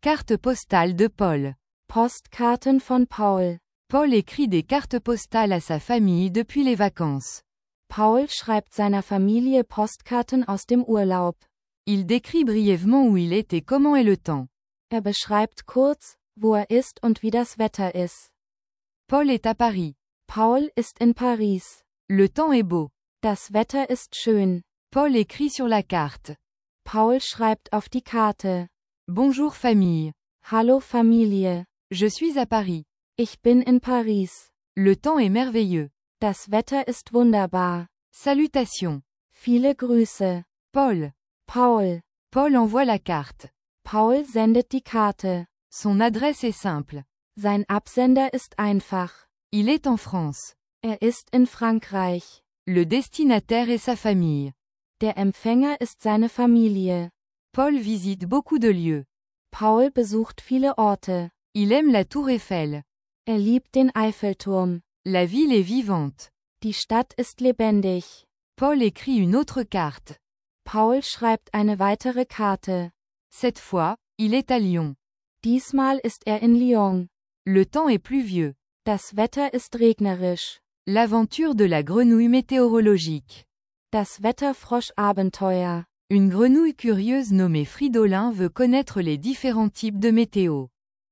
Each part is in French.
Carte postale de Paul. Postkarten von Paul. Paul écrit des cartes postales à sa famille depuis les vacances. Paul schreibt seiner Familie Postkarten aus dem Urlaub. Il décrit brièvement où il est et comment est le temps. Er beschreibt kurz, wo er ist und wie das Wetter ist. Paul est à Paris. Paul ist in Paris. Le temps est beau. Das Wetter ist schön. Paul écrit sur la carte. Paul schreibt auf die Karte. Bonjour famille. Hallo Familie. Je suis à Paris. Ich bin in Paris. Le temps est merveilleux. Das Wetter ist wunderbar. Salutations. Viele Grüße. Paul. Paul. Paul envoie la carte. Paul sendet die Karte. Son adresse est simple. Sein Absender ist einfach. Il est en France. Er ist in Frankreich. Le destinataire est sa famille. Der Empfänger ist seine Familie. Paul visite beaucoup de lieux. Paul besucht viele Orte. Il aime la Tour Eiffel. Er liebt den Eiffelturm. La ville est vivante. Die Stadt ist lebendig. Paul écrit une autre carte. Paul schreibt eine weitere Karte. Cette fois, il est à Lyon. Diesmal ist er in Lyon. Le temps est pluvieux. Das Wetter ist regnerisch. L'aventure de la grenouille météorologique. Das Wetterfrosch-Abenteuer. Une grenouille curieuse nommée Fridolin veut connaître les différents types de météo.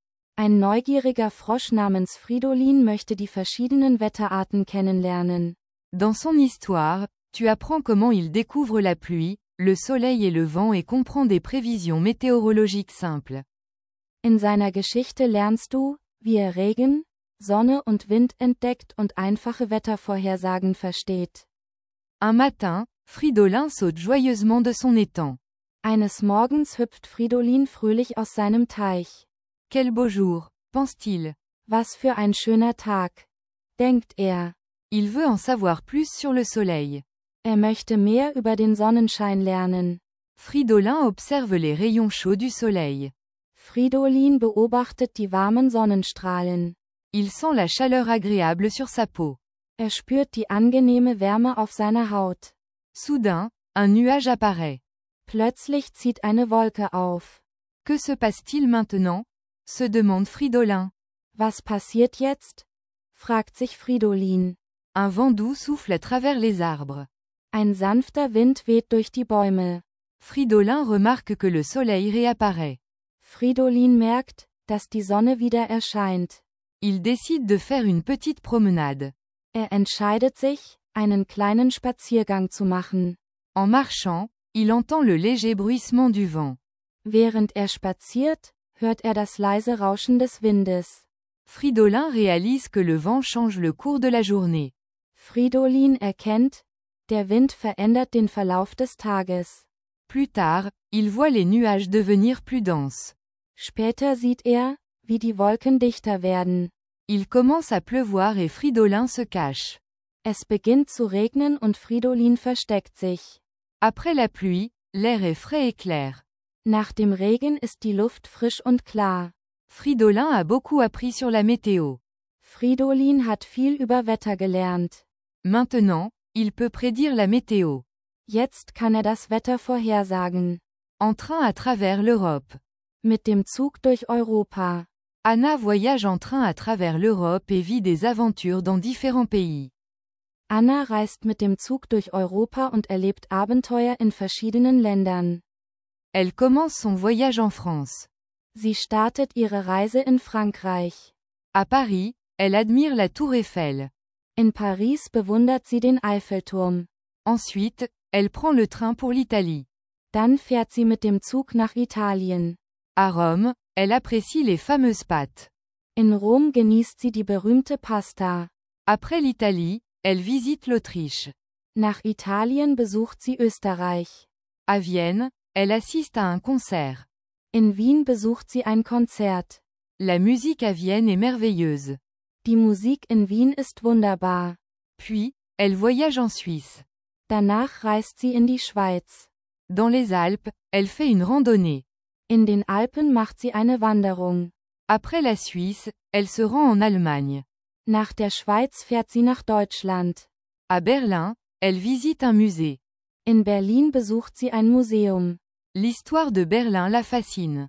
Ein neugieriger Frosch namens Fridolin möchte die verschiedenen Wetterarten kennenlernen. Dans son histoire, tu apprends comment il découvre la pluie, le soleil et le vent et comprend des prévisions météorologiques simples. In seiner Geschichte lernst du, wie er Regen, Sonne und Wind entdeckt und einfache Wettervorhersagen versteht. Un matin, Fridolin saute joyeusement de son étang. Eines Morgens hüpft Fridolin fröhlich aus seinem Teich. Quel beau jour, pense-t-il. Was für ein schöner Tag, denkt er. Il veut en savoir plus sur le soleil. Er möchte mehr über den Sonnenschein lernen. Fridolin observe les rayons chauds du soleil. Fridolin beobachtet die warmen Sonnenstrahlen. Il sent la chaleur agréable sur sa peau. Er spürt die angenehme Wärme auf seiner Haut. Soudain, un nuage apparaît. Plötzlich zieht eine Wolke auf. Que se passe-t-il maintenant? Se demande Fridolin. Was passiert jetzt? Fragt sich Fridolin. Un vent doux souffle à travers les arbres. Ein sanfter Wind weht durch die Bäume. Fridolin remarque que le soleil réapparaît. Fridolin merkt, dass die Sonne wieder erscheint. Il décide de faire une petite promenade. Er entscheidet sich, einen kleinen Spaziergang zu machen. En marchant, il entend le léger bruissement du vent. Während er spaziert, hört er das leise Rauschen des Windes. Fridolin réalise que le vent change le cours de la journée. Fridolin erkennt, der Wind verändert den Verlauf des Tages. Plus tard, il voit les nuages devenir plus denses. Später sieht er, wie die Wolken dichter werden. Il commence à pleuvoir et Fridolin se cache. Es beginnt zu regnen und Fridolin versteckt sich. Après la pluie, l'air est frais et clair. Nach dem Regen ist die Luft frisch und klar. Fridolin a beaucoup appris sur la météo. Fridolin hat viel über Wetter gelernt. Maintenant, il peut prédire la météo. Jetzt kann er das Wetter vorhersagen. En train à travers l'Europe. Mit dem Zug durch Europa. Anna voyage en train à travers l'Europe et vit des aventures dans différents pays. Anna reist mit dem Zug durch Europa und erlebt Abenteuer in verschiedenen Ländern. Elle commence son voyage en France. Sie startet ihre Reise in Frankreich. À Paris, elle admire la Tour Eiffel. In Paris bewundert sie den Eiffelturm. Ensuite, elle prend le train pour l'Italie. Dann fährt sie mit dem Zug nach Italien. À Rome, elle apprécie les fameuses pâtes. In Rom genießt sie die berühmte Pasta. Après l'Italie, elle visite l'Autriche. Nach Italien besucht sie Österreich. À Vienne, elle assiste à un concert. In Wien besucht sie ein Konzert. La musique à Vienne est merveilleuse. Die Musik in Wien ist wunderbar. Puis, elle voyage en Suisse. Danach reist sie in die Schweiz. Dans les Alpes, elle fait une randonnée. In den Alpen macht sie eine Wanderung. Après la Suisse, elle se rend en Allemagne. Nach der Schweiz fährt sie nach Deutschland. À Berlin, elle visite un musée. In Berlin besucht sie ein Museum. L'histoire de Berlin la fascine.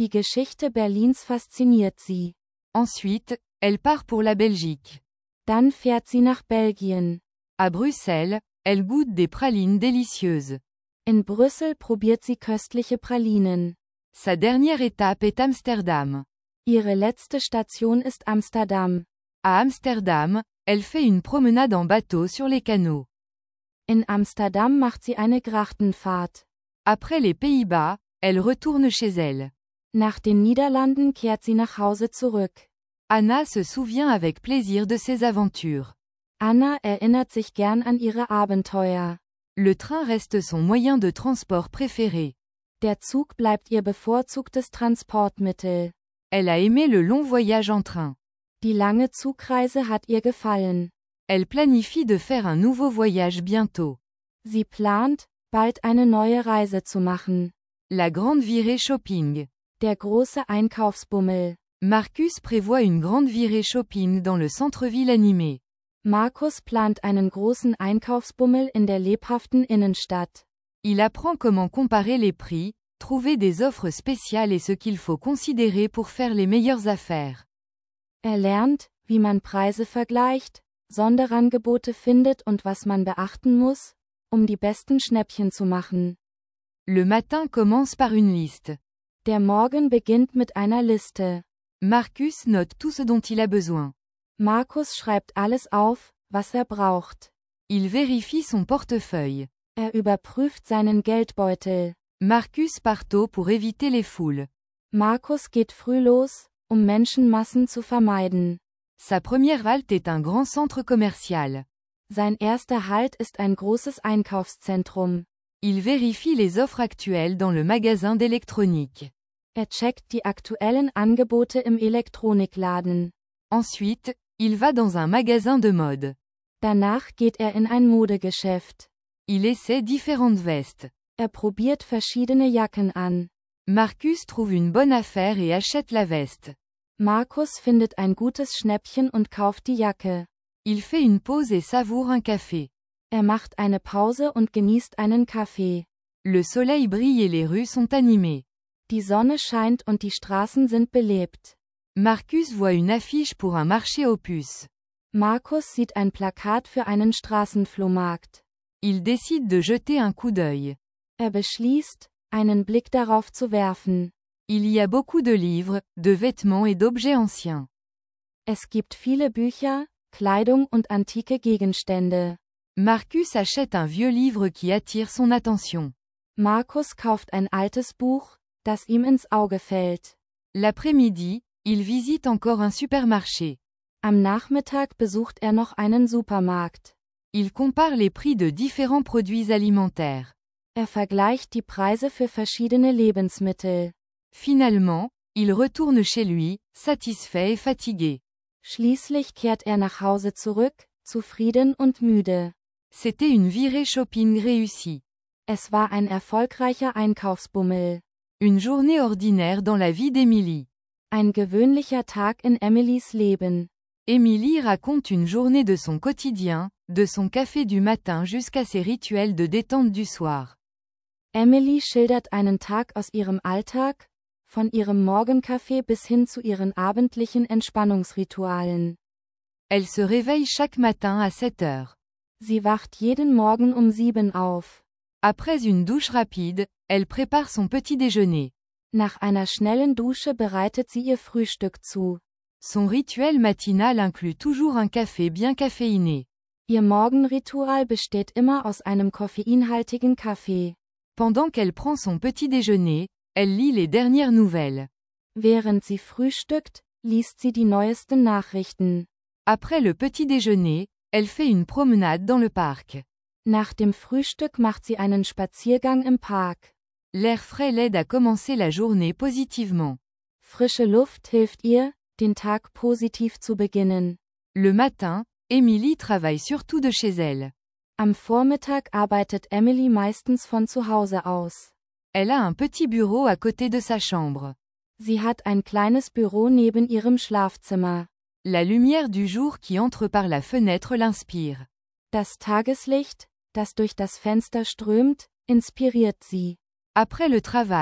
Die Geschichte Berlins fasziniert sie. Ensuite, elle part pour la Belgique. Dann fährt sie nach Belgien. À Bruxelles, elle goûte des pralines délicieuses. In Brüssel probiert sie köstliche Pralinen. Sa dernière étape est Amsterdam. Ihre letzte Station ist Amsterdam. À Amsterdam, elle fait une promenade en bateau sur les canaux. In Amsterdam macht sie eine Grachtenfahrt. Après les Pays-Bas, elle retourne chez elle. Nach den Niederlanden kehrt sie nach Hause zurück. Anna se souvient avec plaisir de ses aventures. Anna erinnert sich gern an ihre Abenteuer. Le train reste son moyen de transport préféré. Der Zug bleibt ihr bevorzugtes Transportmittel. Elle a aimé le long voyage en train. Die lange Zugreise hat ihr gefallen. Elle planifie de faire un nouveau voyage bientôt. Sie plant, bald eine neue Reise zu machen. La grande virée shopping. Der große Einkaufsbummel. Marcus prévoit une grande virée shopping dans le centre-ville animé. Markus plant einen großen Einkaufsbummel in der lebhaften Innenstadt. Il apprend comment comparer les prix, trouver des offres spéciales et ce qu'il faut considérer pour faire les meilleures affaires. Lernt, wie man Preise vergleicht, Sonderangebote findet und was man beachten muss, die besten Schnäppchen zu machen. Le matin commence par une liste. Der Morgen beginnt mit einer Liste. Marcus note tout ce dont il a besoin. Markus schreibt alles auf, was braucht. Il vérifie son portefeuille. Überprüft seinen Geldbeutel. Marcus part tôt pour éviter les foules. Markus geht früh los, Menschenmassen zu vermeiden. Sa première halte est un grand centre commercial. Sein erster Halt ist ein großes Einkaufszentrum. Il vérifie les offres actuelles dans le magasin d'électronique. Checkt die aktuellen Angebote im Elektronikladen. Ensuite, il va dans un magasin de mode. Danach geht in ein Modegeschäft. Il essaie différentes vestes. Probiert verschiedene Jacken an. Marcus trouve une bonne affaire et achète la veste. Markus findet ein gutes Schnäppchen und kauft die Jacke. Il fait une pause et savoure un café. Macht eine Pause und genießt einen Kaffee. Le soleil brille et les rues sont animées. Die Sonne scheint und die Straßen sind belebt. Marcus voit une affiche pour un marché aux puces. Markus sieht ein Plakat für einen Straßenflohmarkt. Il décide de jeter un coup d'œil. Beschließt, einen Blick darauf zu werfen. Il y a beaucoup de livres, de vêtements et d'objets anciens. Es gibt viele Bücher, Kleidung und antike Gegenstände. Marcus achète un vieux livre qui attire son attention. Markus kauft ein altes Buch, das ihm ins Auge fällt. L'après-midi, il visite encore un supermarché. Am Nachmittag besucht noch einen Supermarkt. Il compare les prix de différents produits alimentaires. Vergleicht die Preise für verschiedene Lebensmittel. Finalement, il retourne chez lui, satisfait et fatigué. Schließlich kehrt nach Hause zurück, zufrieden und müde. C'était une virée shopping réussie. Es war ein erfolgreicher Einkaufsbummel. Une journée ordinaire dans la vie d'Emily. Ein gewöhnlicher Tag in Emilys Leben. Emily raconte une journée de son quotidien, de son café du matin jusqu'à ses rituels de détente du soir. Emily schildert einen Tag aus ihrem Alltag, von ihrem Morgenkaffee bis hin zu ihren abendlichen Entspannungsritualen. Elle se réveille chaque matin à 7 heures. Sie wacht jeden Morgen 7 auf. Après une douche rapide, elle prépare son petit déjeuner. Nach einer schnellen Dusche bereitet sie ihr Frühstück zu. Son rituel matinal inclut toujours un café bien caféiné. Ihr Morgenritual besteht immer aus einem koffeinhaltigen Kaffee. Pendant qu'elle prend son petit déjeuner, elle lit les dernières nouvelles. Während sie frühstückt, liest sie die neuesten Nachrichten. Après le petit déjeuner, elle fait une promenade dans le parc. Nach dem Frühstück macht sie einen Spaziergang im Park. L'air frais l'aide à commencer la journée positivement. Frische Luft hilft ihr, den Tag positiv zu beginnen. Le matin, Emily travaille surtout de chez elle. Am Vormittag arbeitet Emily meistens von zu Hause aus. Elle a un petit bureau à côté de sa chambre. Sie hat ein kleines Büro neben ihrem Schlafzimmer. La lumière du jour qui entre par la fenêtre l'inspire. Das Tageslicht, das durch das Fenster strömt, inspiriert sie. Après le travail,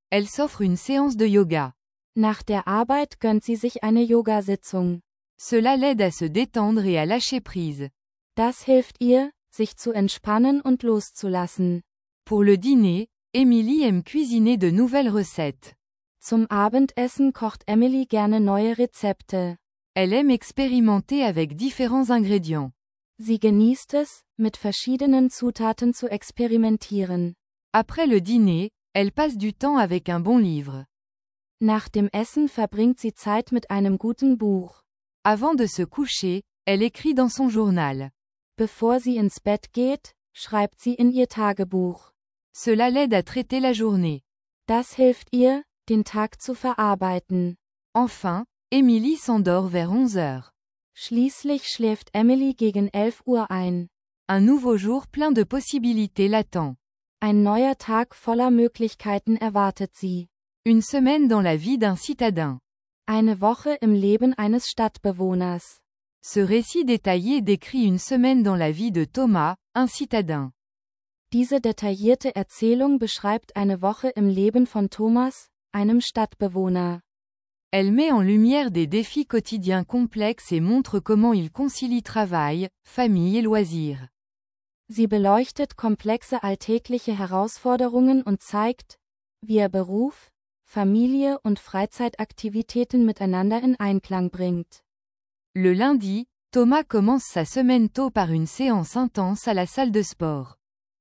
Elle s'offre une séance de yoga. Nach der Arbeit gönnt sie sich eine Yogasitzung. Cela l'aide à se détendre et à lâcher prise. Das hilft ihr, sich zu entspannen und loszulassen. Pour le dîner, Emily aime cuisiner de nouvelles recettes. Zum Abendessen kocht Emily gerne neue Rezepte. Elle aime expérimenter avec différents ingrédients. Sie genießt es, mit verschiedenen Zutaten zu experimentieren. Après le dîner, elle passe du temps avec un bon livre. Nach dem Essen verbringt sie Zeit mit einem guten Buch. Avant de se coucher, elle écrit dans son journal. Bevor sie ins Bett geht, schreibt sie in ihr Tagebuch. Cela l'aide à traiter la journée. Das hilft ihr, den Tag zu verarbeiten. Enfin, Emily s'endort vers 11 heures. Schließlich schläft Emily gegen 11 Uhr ein. Un nouveau jour plein de possibilités l'attend. Ein neuer Tag voller Möglichkeiten erwartet sie. Une semaine dans la vie d'un citadin. Eine Woche im Leben eines Stadtbewohners. Ce récit détaillé décrit une semaine dans la vie de Thomas, un citadin. Diese detaillierte Erzählung beschreibt eine Woche im Leben von Thomas, einem Stadtbewohner. Elle met en lumière des défis quotidiens complexes et montre comment il concilie travail, famille et loisirs. Sie beleuchtet komplexe alltägliche Herausforderungen und zeigt, wie er Beruf, Familie und Freizeitaktivitäten miteinander in Einklang bringt. Le lundi, Thomas commence sa semaine tôt par une séance intense à la salle de sport.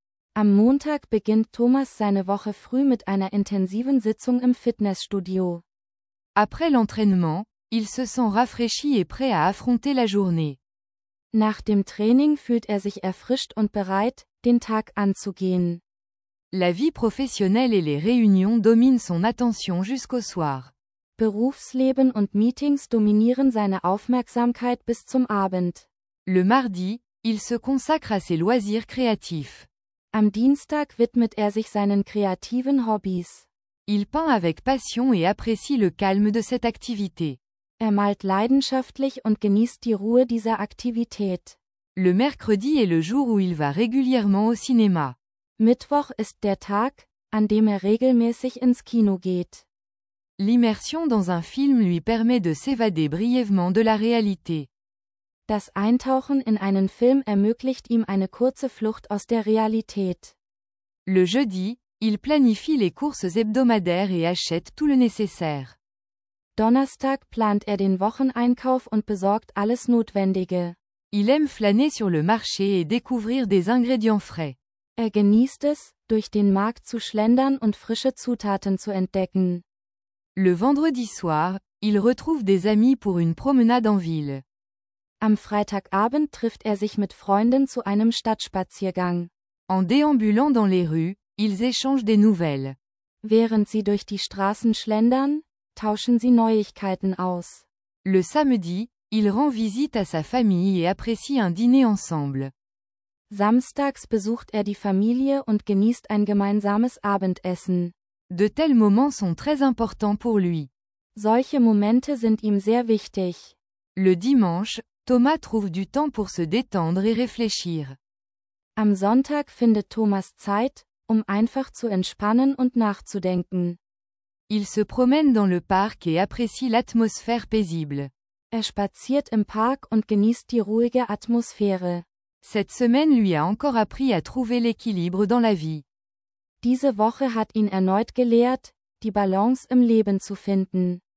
Am Montag beginnt Thomas seine Woche früh mit einer intensiven Sitzung im Fitnessstudio. Après l'entraînement, il se sent rafraîchi et prêt à affronter la journée. Nach dem Training fühlt er sich erfrischt und bereit, den Tag anzugehen. La vie professionnelle et les réunions dominent son attention jusqu'au soir. Berufsleben und Meetings dominieren seine Aufmerksamkeit bis zum Abend. Le mardi, il se consacre à ses loisirs créatifs. Am Dienstag widmet er sich seinen kreativen Hobbys. Il peint avec passion et apprécie le calme de cette activité. Er malt leidenschaftlich und genießt die Ruhe dieser Aktivität. Le mercredi est le jour où il va régulièrement au cinéma. Mittwoch ist der Tag, an dem er regelmäßig ins Kino geht. L'immersion dans un film lui permet de s'évader brièvement de la réalité. Das Eintauchen in einen Film ermöglicht ihm eine kurze Flucht aus der Realität. Le jeudi, il planifie les courses hebdomadaires et achète tout le nécessaire. Donnerstag plant er den Wocheneinkauf und besorgt alles Notwendige. Il aime flâner sur le marché et découvrir des ingrédients frais. Er genießt es, durch den Markt zu schlendern und frische Zutaten zu entdecken. Le vendredi soir, il retrouve des amis pour une promenade en ville. Am Freitagabend trifft er sich mit Freunden zu einem Stadtspaziergang. En déambulant dans les rues, ils échangent des nouvelles. Während sie durch die Straßen schlendern, tauschen sie Neuigkeiten aus. Le samedi, il rend visite à sa famille et apprécie un dîner ensemble. Samstags besucht er die Familie und genießt ein gemeinsames Abendessen. De tels moments sont très importants pour lui. Solche Momente sind ihm sehr wichtig. Le dimanche, Thomas trouve du temps pour se détendre et réfléchir. Am Sonntag findet Thomas Zeit, um einfach zu entspannen und nachzudenken. Il se promène dans le parc et apprécie l'atmosphère paisible. Er spaziert im Park und genießt die ruhige Atmosphäre. Cette semaine lui a encore appris à trouver l'équilibre dans la vie. Diese Woche hat ihn erneut gelehrt, die Balance im Leben zu finden.